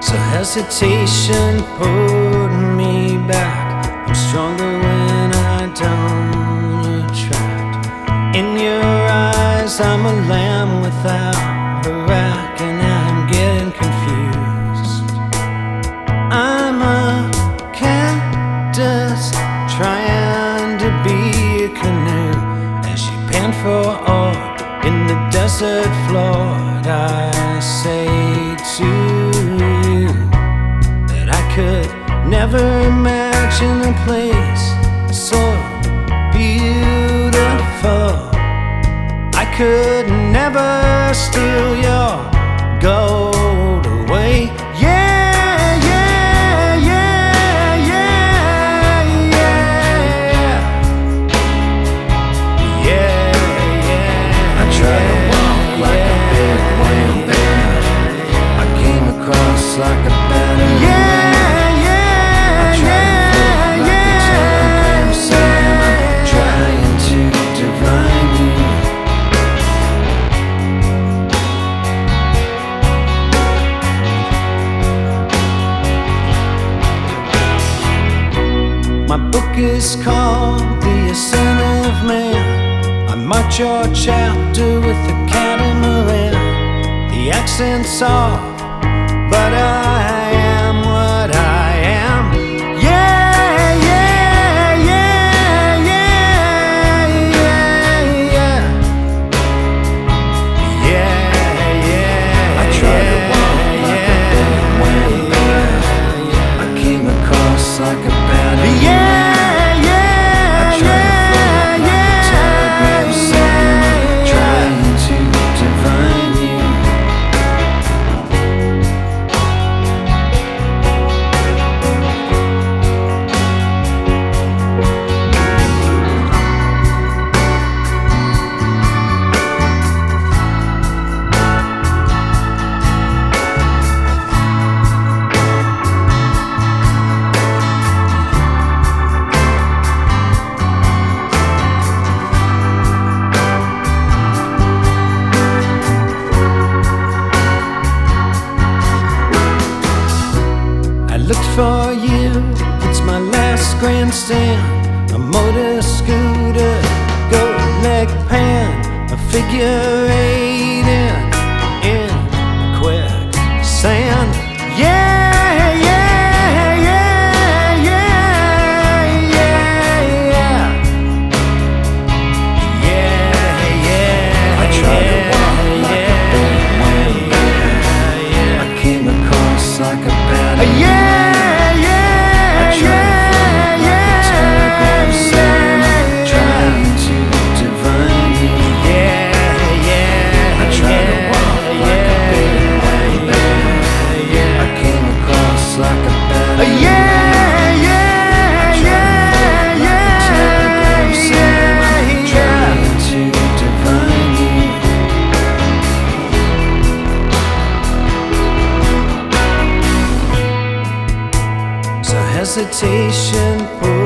So hesitation pulled me back. I'm stronger when I don't attract. In your eyes I'm a lamb without a rack, and I'm getting confused. I'm a cactus trying to be a canoe. As she panned for oil in the desert floor, I say to you that I could never imagine a place so beautiful. I could never steal your gold away. Yeah, yeah, yeah, yeah, yeah, yeah, yeah. I tried to walk like a big whale bear. I came across like a battered man. I tried to float like a telegram Sam, trying to divine you. My book is called The Ascent of Man. I marked your chapter with the catamaran. The accent's off, but I am what I am. Yeah, yeah, yeah, yeah, yeah, yeah. Yeah, yeah. I tried to walk like a big whale bear. I came across like a battered man. I tried to float like a telegram Sam, trying to divine you. For you, it's my last grandstand. A motor scooter, goat leg pan, a figure eight in quicksand. Yeah, yeah, yeah, yeah, yeah, yeah. Yeah, yeah. I tried to walk like a big whale bear. I came across like a battered man. Hesitation